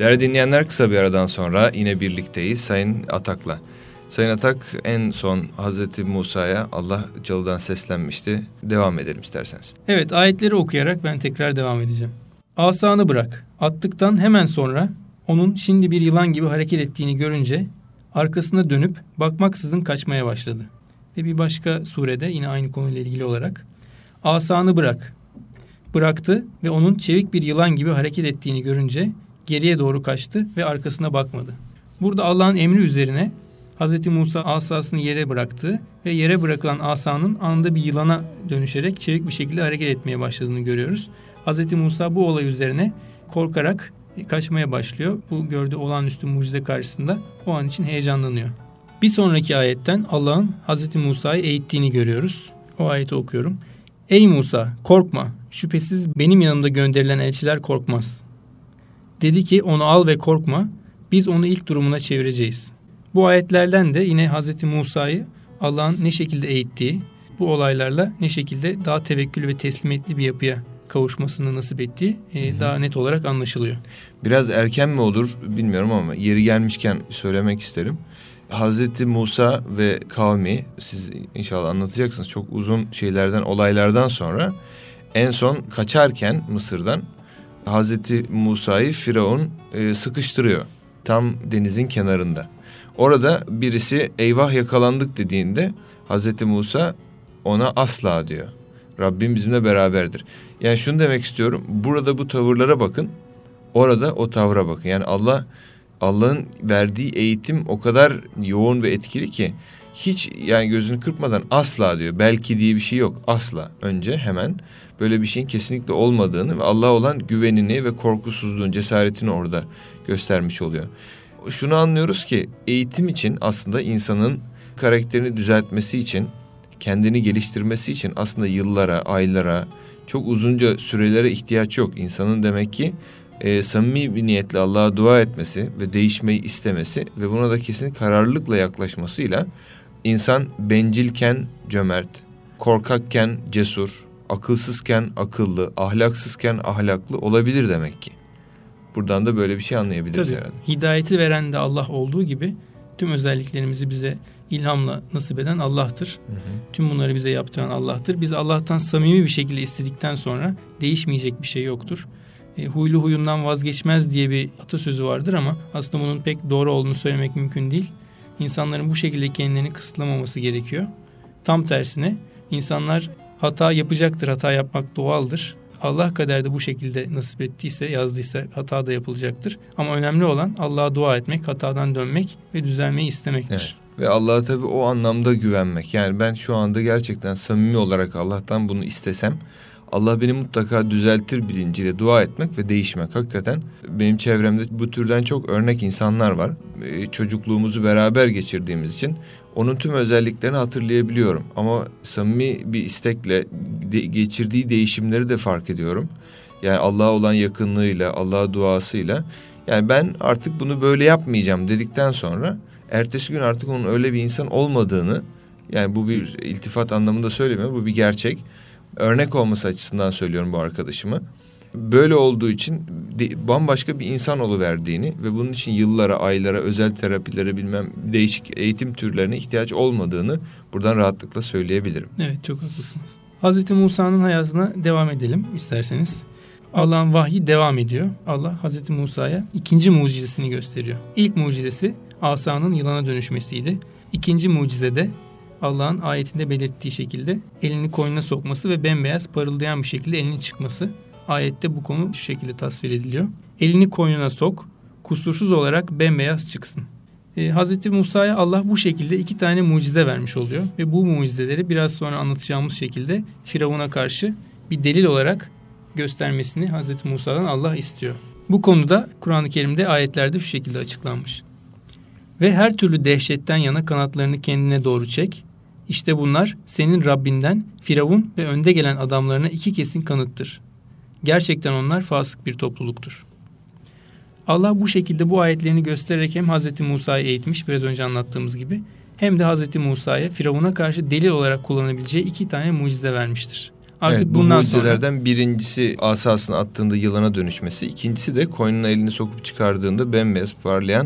Değerli dinleyenler, kısa bir aradan sonra yine birlikteyiz Sayın Atak'la. Sayın Atak, en son Hazreti Musa'ya Allah çalıdan seslenmişti. Devam edelim isterseniz. Evet, ayetleri okuyarak ben tekrar devam edeceğim. Asanı bırak. Attıktan hemen sonra onun şimdi bir yılan gibi hareket ettiğini görünce arkasına dönüp bakmaksızın kaçmaya başladı. Ve bir başka surede yine aynı konuyla ilgili olarak asanı bırak. Bıraktı ve onun çevik bir yılan gibi hareket ettiğini görünce geriye doğru kaçtı ve arkasına bakmadı. Burada Allah'ın emri üzerine Hz. Musa asasını yere bıraktı ve yere bırakılan asanın anında bir yılana dönüşerek çevik bir şekilde hareket etmeye başladığını görüyoruz. Hz. Musa bu olay üzerine korkarak kaçmaya başlıyor. Bu gördüğü olağanüstü mucize karşısında o an için heyecanlanıyor. Bir sonraki ayetten Allah'ın Hz. Musa'yı eğittiğini görüyoruz. O ayeti okuyorum. Ey Musa, korkma. Şüphesiz benim yanımda gönderilen elçiler korkmaz. Dedi ki onu al ve korkma. Biz onu ilk durumuna çevireceğiz. Bu ayetlerden de yine Hz. Musa'yı Allah'ın ne şekilde eğittiği, bu olaylarla ne şekilde daha tevekkül ve teslimiyetli bir yapıya kavuşmasını nasip ettiği daha net olarak anlaşılıyor. Biraz erken mi olur bilmiyorum ama yeri gelmişken söylemek isterim. Hazreti Musa ve kavmi, siz inşallah anlatacaksınız, çok uzun olaylardan sonra en son kaçarken Mısır'dan Hazreti Musa'yı Firavun sıkıştırıyor. Tam denizin kenarında. Orada birisi eyvah yakalandık dediğinde Hazreti Musa ona asla diyor. Rabbim bizimle beraberdir. Yani şunu demek istiyorum. Burada bu tavırlara bakın. Orada o tavra bakın. Yani Allah'ın verdiği eğitim o kadar yoğun ve etkili ki hiç yani gözünü kırpmadan asla diyor. Belki diye bir şey yok. Asla. Önce hemen böyle bir şeyin kesinlikle olmadığını ve Allah'a olan güvenini ve korkusuzluğun, cesaretini orada göstermiş oluyor. Şunu anlıyoruz ki eğitim için aslında insanın karakterini düzeltmesi için, kendini geliştirmesi için aslında yıllara, aylara, çok uzunca sürelere ihtiyaç yok. İnsanın demek ki samimi bir niyetle Allah'a dua etmesi ve değişmeyi istemesi ve buna da kesin kararlılıkla yaklaşmasıyla insan bencilken cömert, korkakken cesur, akılsızken akıllı, ahlaksızken ahlaklı olabilir demek ki. Buradan da böyle bir şey anlayabiliriz herhalde. Hidayeti veren de Allah olduğu gibi tüm özelliklerimizi bize ilhamla nasip eden Allah'tır. Hı hı. Tüm bunları bize yaptıran Allah'tır. Biz Allah'tan samimi bir şekilde istedikten sonra değişmeyecek bir şey yoktur. Huylu huyundan vazgeçmez diye bir atasözü vardır ama aslında bunun pek doğru olduğunu söylemek mümkün değil. İnsanların bu şekilde kendilerini kısıtlamaması gerekiyor. Tam tersine insanlar hata yapacaktır, hata yapmak doğaldır. Allah kaderde bu şekilde nasip ettiyse, yazdıysa hata da yapılacaktır. Ama önemli olan Allah'a dua etmek, hatadan dönmek ve düzelmeyi istemektir. Evet. Ve Allah'a tabii o anlamda güvenmek. Yani ben şu anda gerçekten samimi olarak Allah'tan bunu istesem, Allah beni mutlaka düzeltir bilinciyle dua etmek ve değişmek. Hakikaten benim çevremde bu türden çok örnek insanlar var. Çocukluğumuzu beraber geçirdiğimiz için onun tüm özelliklerini hatırlayabiliyorum. Ama samimi bir istekle geçirdiği değişimleri de fark ediyorum. Yani Allah'a olan yakınlığıyla, Allah'a duasıyla. Yani ben artık bunu böyle yapmayacağım dedikten sonra ertesi gün artık onun öyle bir insan olmadığını, yani bu bir iltifat anlamında söylemiyorum, bu bir gerçek. Örnek olması açısından söylüyorum bu arkadaşımı. Böyle olduğu için bambaşka bir insan oluverdiğini ve bunun için yıllara, aylara, özel terapilere, değişik eğitim türlerine ihtiyaç olmadığını buradan rahatlıkla söyleyebilirim. Evet, çok haklısınız. Hazreti Musa'nın hayatına devam edelim isterseniz. Allah'ın vahyi devam ediyor. Allah Hazreti Musa'ya ikinci mucizesini gösteriyor. İlk mucizesi asanın yılana dönüşmesiydi. İkinci mucizede Allah'ın ayetinde belirttiği şekilde elini koynuna sokması ve bembeyaz parıldayan bir şekilde elinin çıkması. Ayette bu konu şu şekilde tasvir ediliyor. Elini koynuna sok, kusursuz olarak bembeyaz çıksın. Hazreti Musa'ya Allah bu şekilde 2 tane mucize vermiş oluyor. Ve bu mucizeleri biraz sonra anlatacağımız şekilde Firavun'a karşı bir delil olarak göstermesini Hazreti Musa'dan Allah istiyor. Bu konuda Kur'an-ı Kerim'de ayetlerde şu şekilde açıklanmış. Ve her türlü dehşetten yana kanatlarını kendine doğru çek. İşte bunlar senin Rabbinden Firavun ve önde gelen adamlarına 2 kesin kanıttır. Gerçekten onlar fasık bir topluluktur. Allah bu şekilde bu ayetlerini göstererek hem Hz. Musa'yı eğitmiş, biraz önce anlattığımız gibi, hem de Hz. Musa'ya Firavun'a karşı delil olarak kullanabileceği 2 tane mucize vermiştir. Artık evet, bundan bu sonra mucizelerden birincisi asasını attığında yılana dönüşmesi. İkincisi de koynuna elini sokup çıkardığında bembeyaz parlayan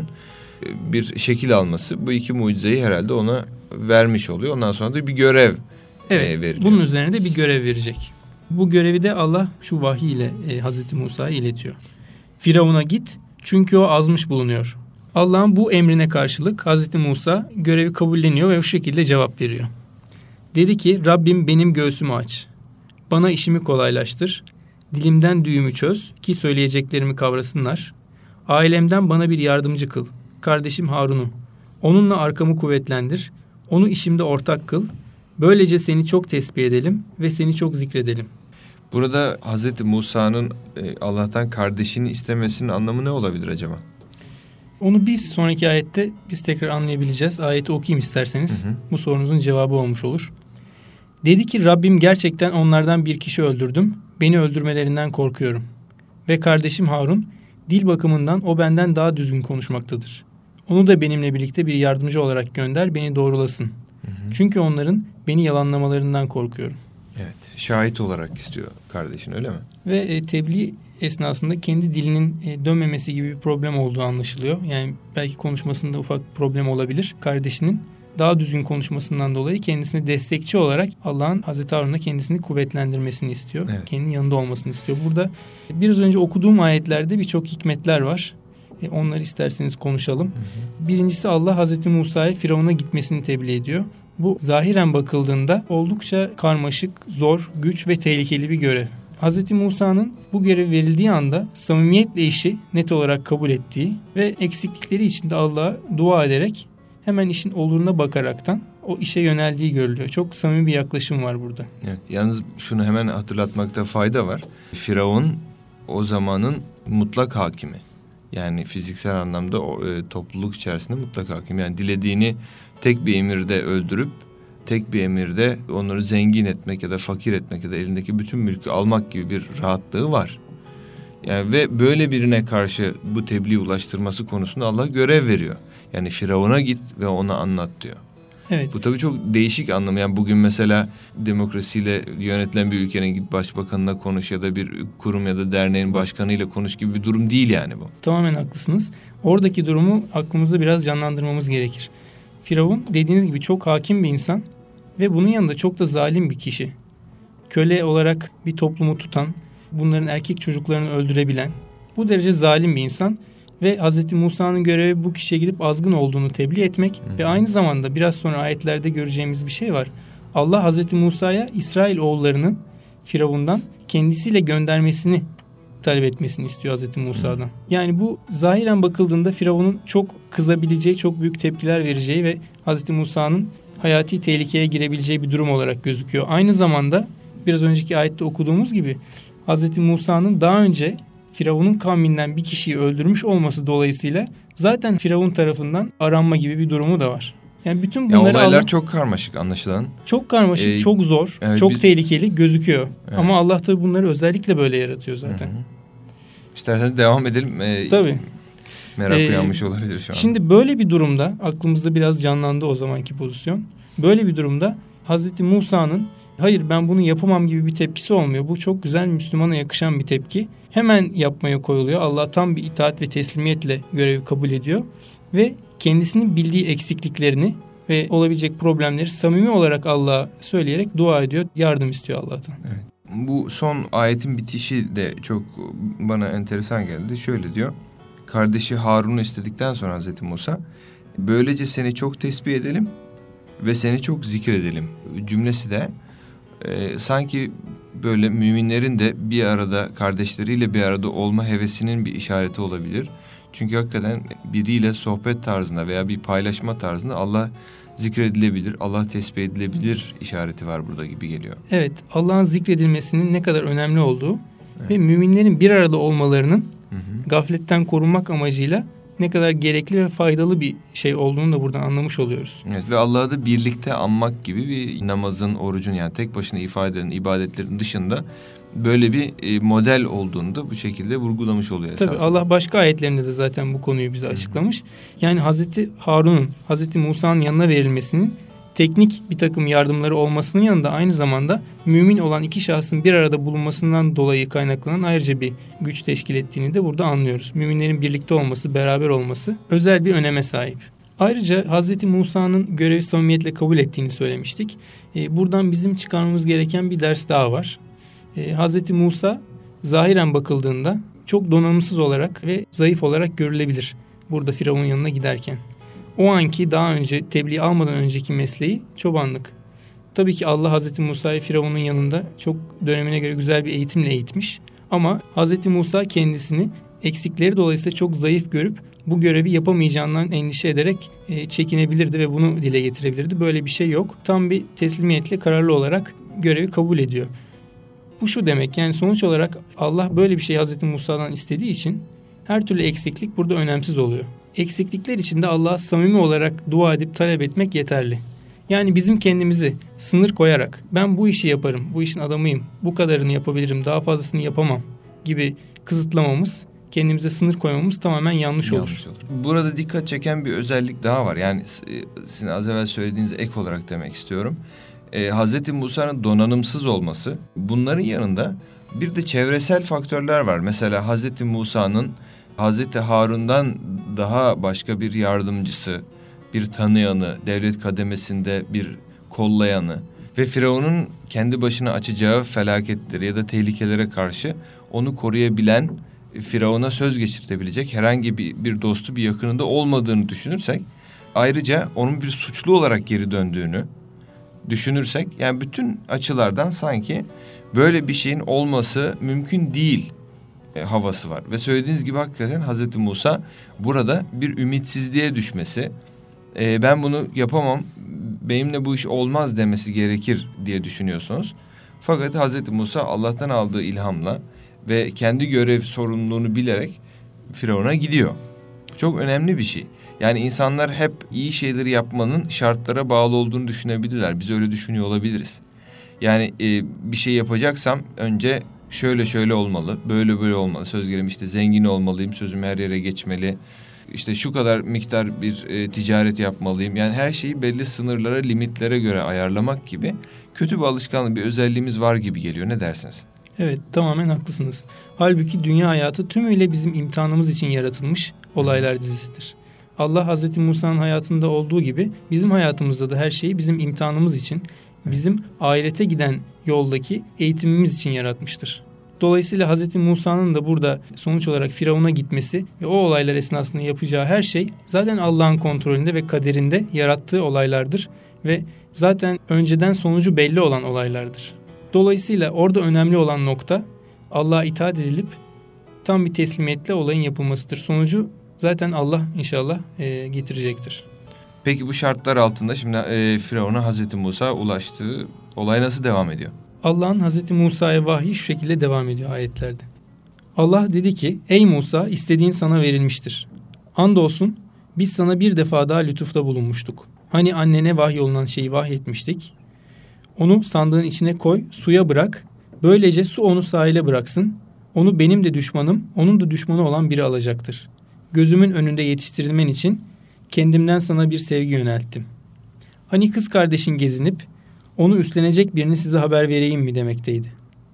bir şekil alması. Bu iki mucizeyi herhalde ona vermiş oluyor. Ondan sonra da bir görev veriliyor. Bunun üzerine de bir görev verecek. Bu görevi de Allah şu vahiy ile Hazreti Musa'ya iletiyor. Firavun'a git çünkü o azmış bulunuyor. Allah'ın bu emrine karşılık Hazreti Musa görevi kabulleniyor ve bu şekilde cevap veriyor. Dedi ki Rabbim benim göğsümü aç. Bana işimi kolaylaştır. Dilimden düğümü çöz ki söyleyeceklerimi kavrasınlar. Ailemden bana bir yardımcı kıl. Kardeşim Harun'u. Onunla arkamı kuvvetlendir. Onu işimde ortak kıl. Böylece seni çok tesbih edelim ve seni çok zikredelim. Burada Hazreti Musa'nın Allah'tan kardeşini istemesinin anlamı ne olabilir acaba? Onu bir sonraki ayette biz tekrar anlayabileceğiz. Ayeti okuyayım isterseniz. Bu sorunuzun cevabı olmuş olur. Dedi ki Rabbim gerçekten onlardan bir kişi öldürdüm. Beni öldürmelerinden korkuyorum. Ve kardeşim Harun dil bakımından o benden daha düzgün konuşmaktadır. Onu da benimle birlikte bir yardımcı olarak gönder beni doğrulasın. Çünkü onların beni yalanlamalarından korkuyorum. Evet, şahit olarak istiyor kardeşin, öyle mi? Ve tebliğ esnasında kendi dilinin dönmemesi gibi bir problem olduğu anlaşılıyor. Yani belki konuşmasında ufak bir problem olabilir. Kardeşinin daha düzgün konuşmasından dolayı kendisine destekçi olarak Allah'ın Hazreti Harun'a kendisini kuvvetlendirmesini istiyor. Evet. Kendinin yanında olmasını istiyor. Burada biraz önce okuduğum ayetlerde birçok hikmetler var. Onları isterseniz konuşalım. Birincisi Allah Hazreti Musa'ya Firavun'a gitmesini tebliğ ediyor. Bu zahiren bakıldığında oldukça karmaşık, zor, güç ve tehlikeli bir görev. Hazreti Musa'nın bu görev verildiği anda samimiyetle işi net olarak kabul ettiği ve eksiklikleri için de Allah'a dua ederek hemen işin oluruna bakaraktan o işe yöneldiği görülüyor. Çok samimi bir yaklaşım var burada. Evet, yalnız şunu hemen hatırlatmakta fayda var. Firavun o zamanın mutlak hakimi. Yani fiziksel anlamda topluluk içerisinde mutlak hakim. Yani dilediğini tek bir emirde öldürüp tek bir emirde onları zengin etmek ya da fakir etmek ya da elindeki bütün mülkü almak gibi bir rahatlığı var. Yani ve böyle birine karşı bu tebliğ ulaştırması konusunda Allah görev veriyor. Yani Firavun'a git ve ona anlat diyor. Evet. Bu tabii çok değişik anlamı. Yani bugün mesela demokrasiyle yönetilen bir ülkenin git başbakanına konuş ya da bir kurum ya da derneğin başkanıyla konuş gibi bir durum değil yani bu. Tamamen haklısınız. Oradaki durumu aklımızda biraz canlandırmamız gerekir. Firavun dediğiniz gibi çok hakim bir insan ve bunun yanında çok da zalim bir kişi. Köle olarak bir toplumu tutan, bunların erkek çocuklarını öldürebilen, bu derece zalim bir insan ve Hazreti Musa'nın görevi bu kişiye gidip azgın olduğunu tebliğ etmek ve aynı zamanda biraz sonra ayetlerde göreceğimiz bir şey var. Allah Hazreti Musa'ya İsrail oğullarının Firavun'dan kendisiyle göndermesini talep etmesini istiyor Hazreti Musa'dan. Yani bu zahiren bakıldığında Firavun'un çok kızabileceği, çok büyük tepkiler vereceği ve Hazreti Musa'nın hayati tehlikeye girebileceği bir durum olarak gözüküyor. Aynı zamanda biraz önceki ayette okuduğumuz gibi Hazreti Musa'nın daha önce Firavun'un kavminden bir kişiyi öldürmüş olması dolayısıyla zaten Firavun tarafından aranma gibi bir durumu da var. Yani bütün bunları olaylar çok karmaşık anlaşılan. Çok karmaşık, çok zor, evet, çok tehlikeli gözüküyor. Evet. Ama Allah tabii bunları özellikle böyle yaratıyor zaten. Hı hı. İsterseniz devam edelim. Tabii. Merak uyanmış olabilir şu an. Şimdi böyle bir durumda aklımızda biraz canlandı o zamanki pozisyon. Böyle bir durumda Hazreti Musa'nın hayır ben bunu yapamam gibi bir tepkisi olmuyor. Bu çok güzel Müslümana yakışan bir tepki. Hemen yapmaya koyuluyor. Allah tam bir itaat ve teslimiyetle görevi kabul ediyor. Ve kendisinin bildiği eksikliklerini ve olabilecek problemleri samimi olarak Allah'a söyleyerek dua ediyor. Yardım istiyor Allah'tan. Evet. Bu son ayetin bitişi de çok bana enteresan geldi. Şöyle diyor. Kardeşi Harun'u istedikten sonra Hazreti Musa, böylece seni çok tesbih edelim ve seni çok zikredelim cümlesi de sanki böyle müminlerin de bir arada kardeşleriyle bir arada olma hevesinin bir işareti olabilir. Çünkü hakikaten biriyle sohbet tarzında veya bir paylaşma tarzında Allah zikredilebilir, Allah tesbih edilebilir işareti var burada gibi geliyor. Evet, Allah'ın zikredilmesinin ne kadar önemli olduğu ve müminlerin bir arada olmalarının gafletten korunmak amacıyla ne kadar gerekli ve faydalı bir şey olduğunu da buradan anlamış oluyoruz. Evet, ve Allah'ı da birlikte anmak gibi bir namazın, orucun yani tek başına ifade eden ibadetlerin dışında böyle bir model olduğunu da bu şekilde vurgulamış oluyor esasında. Tabii Allah başka ayetlerinde de zaten bu konuyu bize açıklamış. Yani Hazreti Harun'un, Hazreti Musa'nın yanına verilmesinin teknik bir takım yardımları olmasının yanında aynı zamanda mümin olan iki şahsın bir arada bulunmasından dolayı kaynaklanan ayrıca bir güç teşkil ettiğini de burada anlıyoruz. Müminlerin birlikte olması, beraber olması özel bir öneme sahip. Ayrıca Hz. Musa'nın görevi samimiyetle kabul ettiğini söylemiştik. Buradan bizim çıkarmamız gereken bir ders daha var. Hz. Musa zahiren bakıldığında çok donanımsız olarak ve zayıf olarak görülebilir burada Firavun'un yanına giderken. O anki daha önce tebliğ almadan önceki mesleği çobanlık. Tabii ki Allah Hz. Musa'yı Firavun'un yanında çok dönemine göre güzel bir eğitimle eğitmiş. Ama Hz. Musa kendisini eksikleri dolayısıyla çok zayıf görüp bu görevi yapamayacağından endişe ederek çekinebilirdi ve bunu dile getirebilirdi. Böyle bir şey yok. Tam bir teslimiyetle kararlı olarak görevi kabul ediyor. Bu şu demek, yani sonuç olarak Allah böyle bir şey Hz. Musa'dan istediği için her türlü eksiklik burada önemsiz oluyor. Eksiklikler için de Allah'a samimi olarak dua edip talep etmek yeterli. Yani bizim kendimizi sınır koyarak ben bu işi yaparım, bu işin adamıyım, bu kadarını yapabilirim, daha fazlasını yapamam gibi kısıtlamamız, kendimize sınır koymamız tamamen yanlış olur. Burada dikkat çeken bir özellik daha var. Yani sizin az evvel söylediğiniz ek olarak demek istiyorum. Hz. Musa'nın donanımsız olması, bunların yanında bir de çevresel faktörler var. Mesela Hz. Musa'nın Hz. Harun'dan daha başka bir yardımcısı, bir tanıyanı, devlet kademesinde bir kollayanı ve Firavun'un kendi başına açacağı felaketleri ya da tehlikelere karşı onu koruyabilen, Firavun'a söz geçirtebilecek herhangi bir dostu, bir yakınında olmadığını düşünürsek, ayrıca onun bir suçlu olarak geri döndüğünü düşünürsek, yani bütün açılardan sanki böyle bir şeyin olması mümkün değil havası var. Ve söylediğiniz gibi hakikaten Hz. Musa burada bir ümitsizliğe düşmesi, ben bunu yapamam, benimle bu iş olmaz demesi gerekir diye düşünüyorsunuz. Fakat Hz. Musa Allah'tan aldığı ilhamla ve kendi görev sorumluluğunu bilerek Firavun'a gidiyor. Çok önemli bir şey. Yani insanlar hep iyi şeyleri yapmanın şartlara bağlı olduğunu düşünebilirler. Biz öyle düşünüyor olabiliriz. Yani bir şey yapacaksam önce şöyle olmalı, böyle olmalı. Söz gelimi işte zengin olmalıyım, sözüm her yere geçmeli. İşte şu kadar miktar bir ticaret yapmalıyım. Yani her şeyi belli sınırlara, limitlere göre ayarlamak gibi kötü bir alışkanlık, bir özelliğimiz var gibi geliyor. Ne dersiniz? Evet, tamamen haklısınız. Halbuki dünya hayatı tümüyle bizim imtihanımız için yaratılmış olaylar dizisidir. Allah Hz. Musa'nın hayatında olduğu gibi bizim hayatımızda da her şeyi bizim imtihanımız için, bizim ahirete giden yoldaki eğitimimiz için yaratmıştır. Dolayısıyla Hz. Musa'nın da burada sonuç olarak Firavun'a gitmesi ve o olaylar esnasında yapacağı her şey zaten Allah'ın kontrolünde ve kaderinde yarattığı olaylardır ve zaten önceden sonucu belli olan olaylardır. Dolayısıyla orada önemli olan nokta Allah'a itaat edilip tam bir teslimiyetle olayın yapılmasıdır. Sonucu zaten Allah inşallah getirecektir. Peki bu şartlar altında şimdi Firavun'a Hz. Musa ulaştığı olay nasıl devam ediyor? Allah'ın Hz. Musa'ya vahyi şu şekilde devam ediyor ayetlerde. Allah dedi ki, ey Musa, istediğin sana verilmiştir. Andolsun biz sana bir defa daha lütufta bulunmuştuk. Hani annene vahyolunan şeyi vahyetmiştik. Onu sandığın içine koy, suya bırak. Böylece su onu sahile bıraksın. Onu benim de düşmanım, onun da düşmanı olan biri alacaktır. Gözümün önünde yetiştirilmen için kendimden sana bir sevgi yönelttim. Hani kız kardeşin gezinip onu üstlenecek birini size haber vereyim mi demekteydi.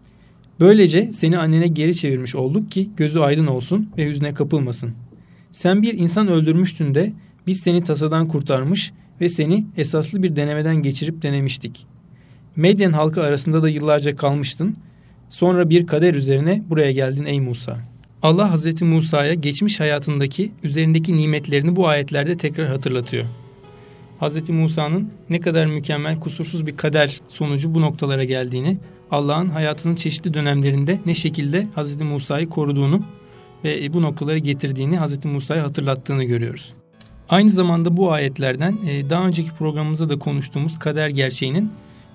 Böylece seni annene geri çevirmiş olduk ki gözü aydın olsun ve hüzne kapılmasın. Sen bir insan öldürmüştün de biz seni tasadan kurtarmış ve seni esaslı bir denemeden geçirip denemiştik. Medyen halkı arasında da yıllarca kalmıştın. Sonra bir kader üzerine buraya geldin ey Musa. Allah Hazreti Musa'ya geçmiş hayatındaki üzerindeki nimetlerini bu ayetlerde tekrar hatırlatıyor. Hazreti Musa'nın ne kadar mükemmel, kusursuz bir kader sonucu bu noktalara geldiğini, Allah'ın hayatının çeşitli dönemlerinde ne şekilde Hazreti Musa'yı koruduğunu ve bu noktalara getirdiğini, Hazreti Musa'yı hatırlattığını görüyoruz. Aynı zamanda bu ayetlerden daha önceki programımızda da konuştuğumuz kader gerçeğinin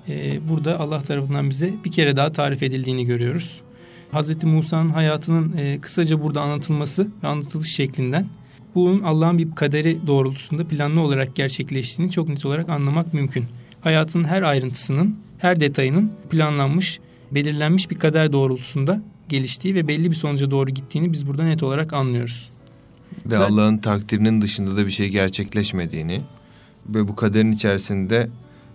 burada Allah tarafından bize bir kere daha tarif edildiğini görüyoruz. Hazreti Musa'nın hayatının kısaca burada anlatılması ve anlatılış şeklinden bunun Allah'ın bir kaderi doğrultusunda planlı olarak gerçekleştiğini çok net olarak anlamak mümkün. Hayatın her ayrıntısının, her detayının planlanmış, belirlenmiş bir kader doğrultusunda geliştiği ve belli bir sonuca doğru gittiğini biz burada net olarak anlıyoruz. Ve Allah'ın takdirinin dışında da bir şey gerçekleşmediğini ve bu kaderin içerisinde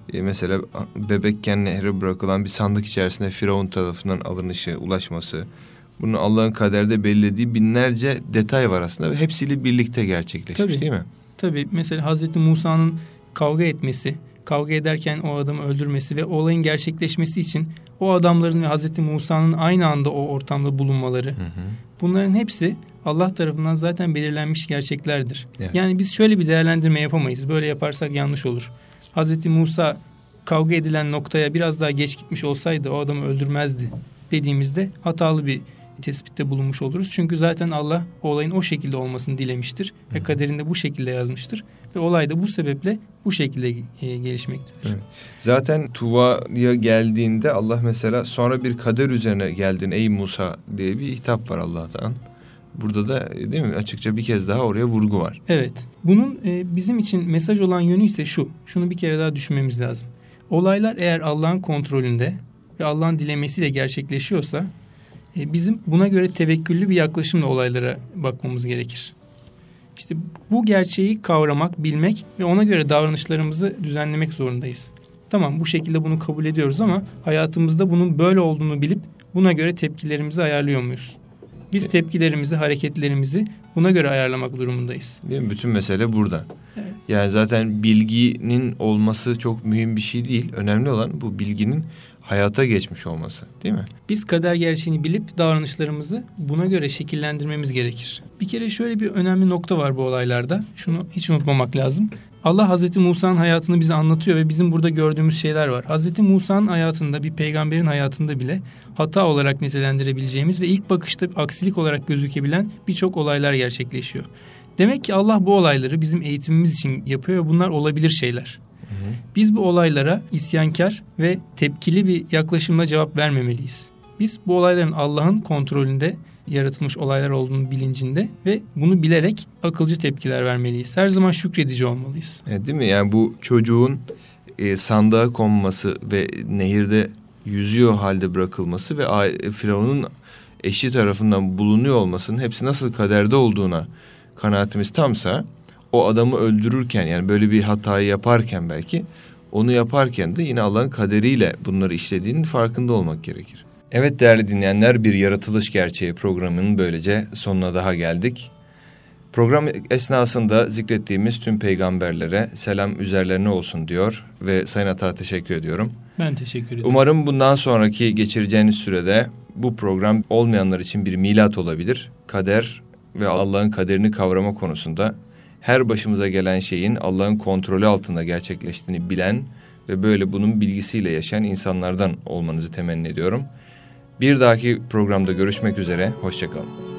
Mesela bebekken nehre bırakılan bir sandık içerisinde Firavun tarafından alınışı, ulaşması. Bunun Allah'ın kaderde belirlediği binlerce detay var aslında ve hepsiyle birlikte gerçekleşmiş, değil mi? Tabii mesela Hazreti Musa'nın kavga etmesi, kavga ederken o adamı öldürmesi ve olayın gerçekleşmesi için o adamların ve Hazreti Musa'nın aynı anda o ortamda bulunmaları. Bunların hepsi Allah tarafından zaten belirlenmiş gerçeklerdir. Evet. Yani biz şöyle bir değerlendirme yapamayız. Böyle yaparsak yanlış olur. Hazreti Musa kavga edilen noktaya biraz daha geç gitmiş olsaydı o adamı öldürmezdi dediğimizde hatalı bir tespitte bulunmuş oluruz. Çünkü zaten Allah o olayın o şekilde olmasını dilemiştir ve kaderinde bu şekilde yazmıştır. Ve olay da bu sebeple bu şekilde gelişmektedir. Evet. Zaten Tuva'ya geldiğinde Allah mesela sonra bir kader üzerine geldin ey Musa diye bir hitap var Allah'tan. Burada da değil mi açıkça bir kez daha oraya vurgu var. Evet. Bunun bizim için mesaj olan yönü ise şu. Şunu bir kere daha düşünmemiz lazım. Olaylar eğer Allah'ın kontrolünde ve Allah'ın dilemesiyle gerçekleşiyorsa bizim buna göre tevekküllü bir yaklaşımla olaylara bakmamız gerekir. İşte bu gerçeği kavramak, bilmek ve ona göre davranışlarımızı düzenlemek zorundayız. Tamam, bu şekilde bunu kabul ediyoruz ama hayatımızda bunun böyle olduğunu bilip buna göre tepkilerimizi ayarlıyor muyuz? Biz tepkilerimizi, hareketlerimizi buna göre ayarlamak durumundayız. Değil mi? Bütün mesele burada. Evet. Yani zaten bilginin olması çok mühim bir şey değil. Önemli olan bu bilginin hayata geçmiş olması, değil mi? Biz kader gerçeğini bilip davranışlarımızı buna göre şekillendirmemiz gerekir. Bir kere şöyle bir önemli nokta var bu olaylarda. Şunu hiç unutmamak lazım. Allah Hazreti Musa'nın hayatını bize anlatıyor ve bizim burada gördüğümüz şeyler var. Hazreti Musa'nın hayatında, bir peygamberin hayatında bile hata olarak nitelendirebileceğimiz ve ilk bakışta aksilik olarak gözükebilen birçok olaylar gerçekleşiyor. Demek ki Allah bu olayları bizim eğitimimiz için yapıyor ve bunlar olabilir şeyler. Biz bu olaylara isyankar ve tepkili bir yaklaşımla cevap vermemeliyiz. Biz bu olayların Allah'ın kontrolünde yaratılmış olaylar olduğunu bilincinde ve bunu bilerek akılcı tepkiler vermeliyiz. Her zaman şükredici olmalıyız. Evet, değil mi? Yani bu çocuğun sandığa konması ve nehirde yüzüyor halde bırakılması ve Firavun'un eşi tarafından bulunuyor olmasının hepsi nasıl kaderde olduğuna kanaatimiz tamsa, o adamı öldürürken yani böyle bir hatayı yaparken belki onu yaparken de yine Allah'ın kaderiyle bunları işlediğinin farkında olmak gerekir. Evet değerli dinleyenler, bir yaratılış gerçeği programının böylece sonuna daha geldik. Program esnasında zikrettiğimiz tüm peygamberlere selam üzerlerine olsun diyor ve Sayın Ata teşekkür ediyorum. Ben teşekkür ederim. Umarım bundan sonraki geçireceğiniz sürede bu program olmayanlar için bir milat olabilir. Kader ve Allah'ın kaderini kavrama konusunda her başımıza gelen şeyin Allah'ın kontrolü altında gerçekleştiğini bilen ve böyle bunun bilgisiyle yaşayan insanlardan olmanızı temenni ediyorum. Bir dahaki programda görüşmek üzere, hoşça kalın.